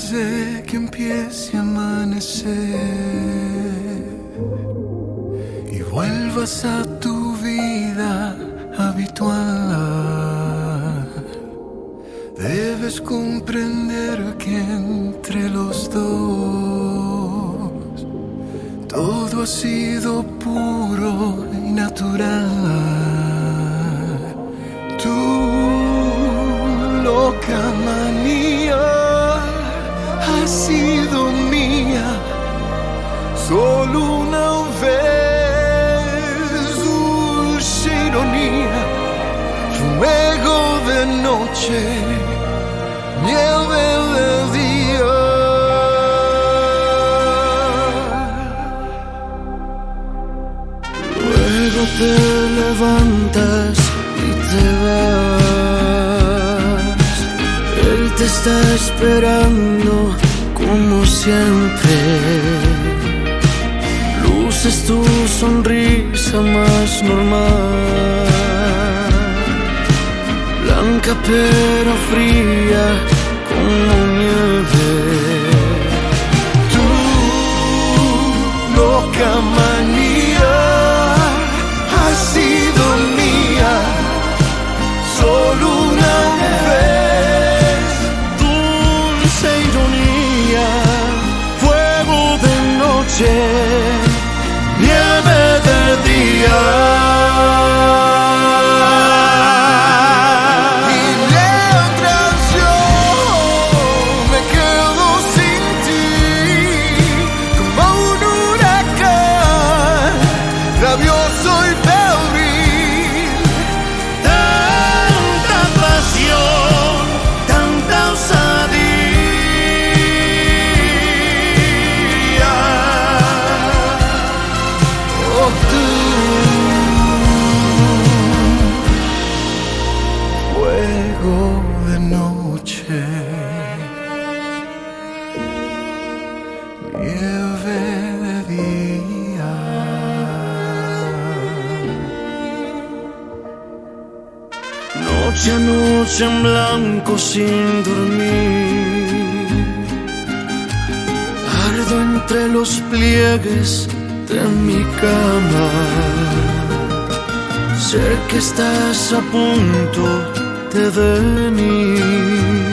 de que empiece a amanecer y vuelvas a tu vida habitual, debes comprender que entre los dos todo ha sido puro y natural. Tu loca manía ha sido mía solo una vez. Dulce ironía, fuego de noche, nieve de día. Luego te levantas y te vas. Él te está esperando como siempre. Luces tu sonrisa más normal, blanca pero fría como nieve. Tu loca manía ha sido mía solo una vez. Dulce ironía, fuego de noche, nieve de día. Y mientras yo me quedo sin ti, como un huracán, rabioso y febril. Tanta pasión, tanta osadía. Oh, tú, fuego de noche, nieve de día. Noche a noche en blanco sin dormir, ardo entre los pliegues de mi cama. Sé que estás a punto de venir,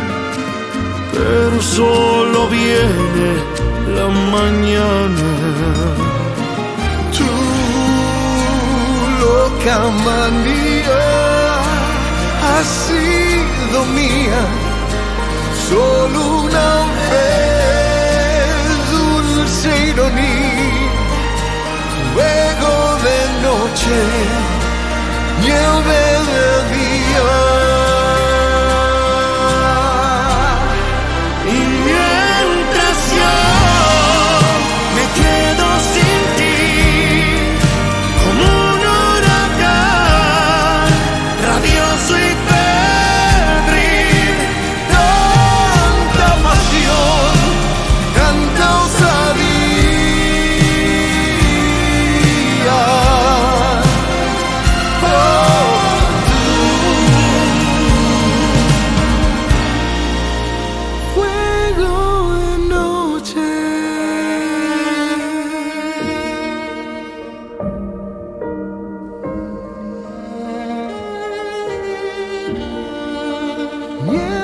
pero solo viene la mañana. Tu loca manía ha sido mía solo una vez. Dulce ironía, fuego de noche, nieve de día. Y mientras yo me quedo sin ti, como un huracán, rabioso y febril. Tanta pasión, tanta osadía. Fuego de noche. Yeah.